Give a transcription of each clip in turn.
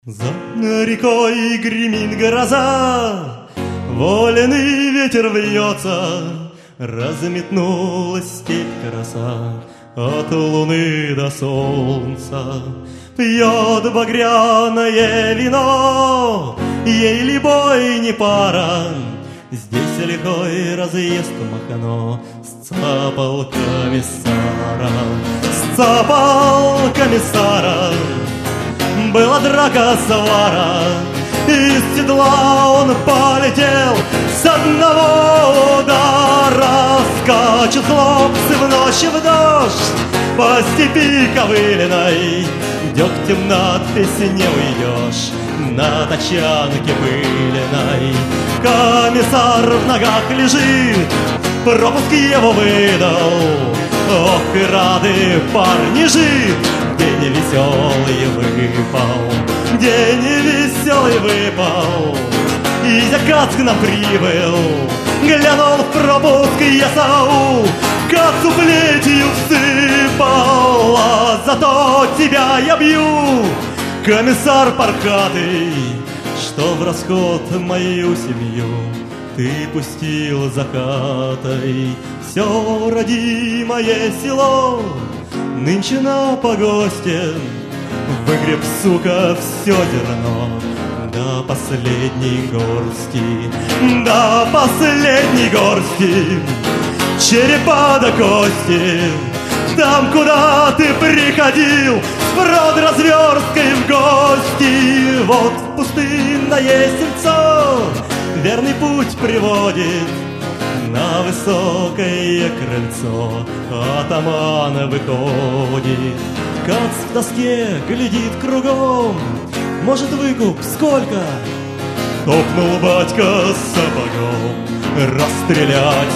За рекой гремит гроза, вольный ветер вьется, разметнулась степь краса от луны до солнца. Пьет багряное вино, ей любой не пара. Здесь лихой разъезд Махно сцапал комиссара, сцапал комиссара. Была драка, свара, из седла он полетел с одного удара. Скачут хлопцы в ночь и в дождь по степи ковыленной, дегтем надпись не уйдешь на тачанке пыленой. Комиссар в ногах лежит, пропуск его выдал. Ох, и рады парни жить, день веселый выпал, день веселый выпал. И Закат к нам прибыл, глянул в пропуск ЕСАУ, как суплетью всыпал. А зато тебя я бью, комиссар паркатый, что в расход мою семью ты пустил закатой. Все родимое село нынче на погосте, выгреб, сука, все зерно до последней горсти, до последней горсти, черепа до кости. Там, куда ты приходил, в род разверсткой в гости. Вот в пустынное сельцо верный путь приводит, на высокое крыльцо атаман выходит. Кац в тоске глядит кругом, может, выкуп сколько? Топнул батька сапогом, расстрелять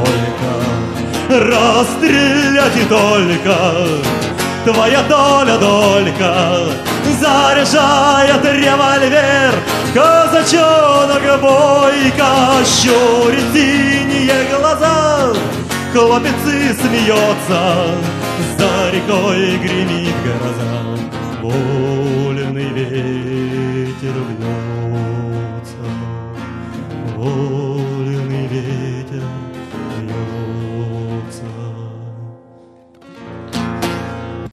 и только, расстрелять и только. Твоя доля, долька, заряжает револьвер. Казачонок бойко щурит синие глаза, хлопец и смеется, за рекой гремит гроза, вольный ветер вьет.